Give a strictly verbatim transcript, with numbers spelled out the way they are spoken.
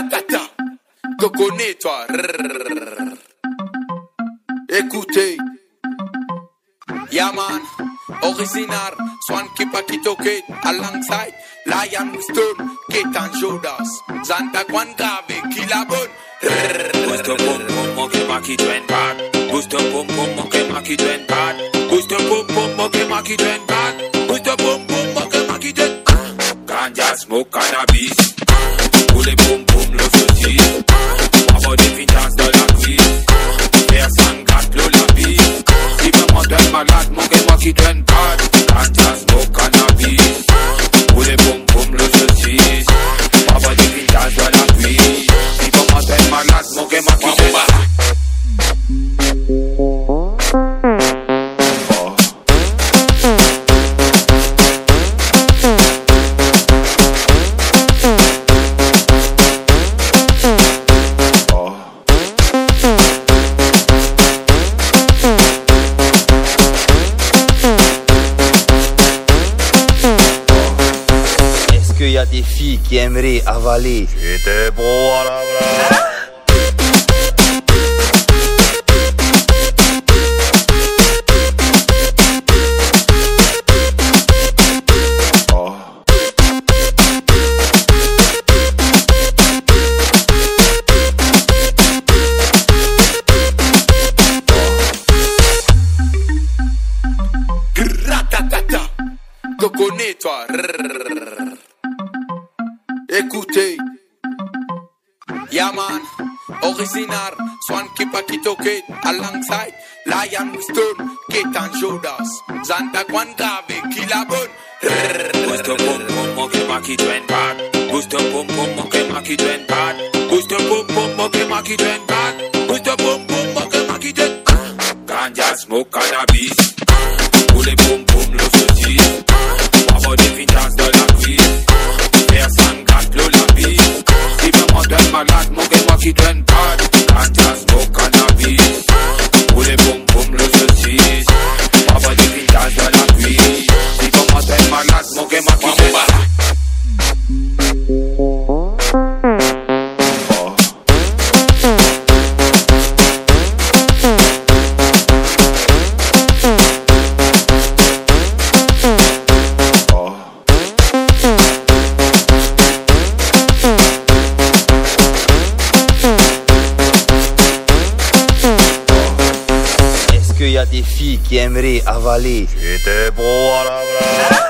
Ratatata, que connais-toi. Écoutez, Yaman, original, Swan Kipa Kitoke, alongside Lion Stone, Ketan Jodas, Zanta Kwan Grave, Kilabon. Boost up, boom, boom, monkey, maki, twen bad. Boost up, boom, boom, monkey, maki, twen bad. Boost up, boom, boom, monkey, maki, twen bad. Boost up, boom, boom, monkey, maki, twen bad. Ganja, smoke, cannabis. Boule, boom, boom, le fouti. Avoir des finances de la vie. Personne gâte le lapis. Si vraiment t'es malade, monkey, maki, twen bad. Ganja, smoke, cannabis. Boule, boom, boom, le fouti. Avoir des finances de la vie. Si vraiment t'es malade, monkey, maki, twen bad. Il y a des filles qui aimeraient avaler. J'étais beau à la bras. Ratatata, que connais-toi. Écoutez, Yaman, original, Swan Kipa Kitoke, alongside Lion Stone, Ketan Jodas, Zanta Kwan Grave, Kilabon. Boost up, boom, boom, monkey, maki, twen bad. Boost up, boom, boom, monkey, maki, twen bad. Boost up, boom, boom, monkey, maki, twen bad. Boost up, boom, boom, monkey, maki, twen bad. Ganja, smoke, cannabis. Boule, boom, boom, le fouti. Avoir des finances de la vie. Personne gâte le lapis. Si vraiment t'es malade, monkey, maki, twen bad. Ganja, smoke, cannabis. Boule, boom, boom, le fouti. Avoir des finances de la vie. Si vraiment t'es malade, monkey, maki, twen bad. Il y a des filles qui aimeraient avaler. J'étais beau à la bras.